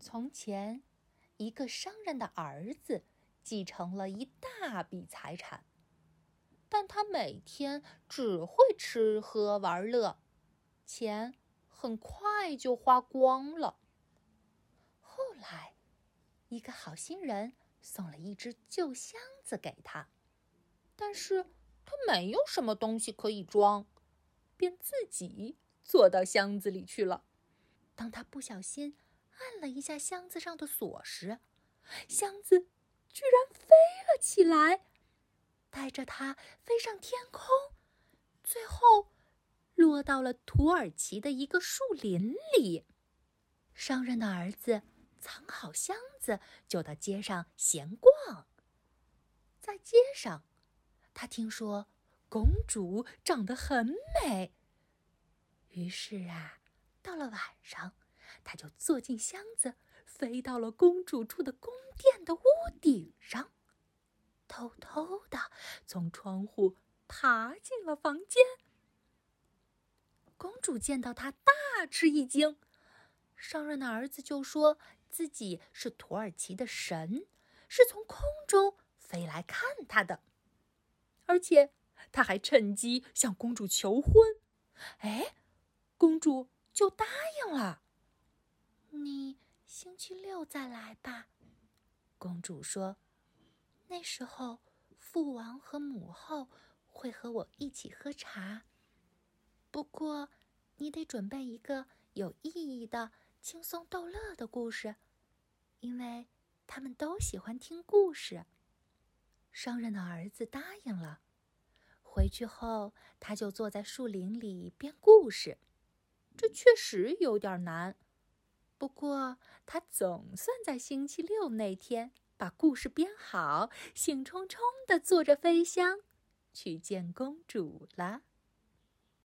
从前，一个商人的儿子继承了一大笔财产，但他每天只会吃喝玩乐，钱很快就花光了。后来，一个好心人送了一只旧箱子给他，但是他没有什么东西可以装，便自己坐到箱子里去了。当他不小心按了一下箱子上的锁时，箱子居然飞了起来，带着他飞上天空，最后落到了土耳其的一个树林里。商人的儿子藏好箱子，就到街上闲逛。在街上，他听说公主长得很美，于是到了晚上，他就坐进箱子，飞到了公主住的宫殿的屋顶上，偷偷地从窗户爬进了房间。公主见到他大吃一惊，商人的儿子就说自己是土耳其的神，是从空中飞来看他的，而且他还趁机向公主求婚。公主就答应了。你星期六再来吧，公主说，那时候父王和母后会和我一起喝茶。不过，你得准备一个有意义的、轻松逗乐的故事，因为他们都喜欢听故事。商人的儿子答应了。回去后，他就坐在树林里编故事。这确实有点难，不过他总算在星期六那天把故事编好，兴冲冲地坐着飞箱去见公主了。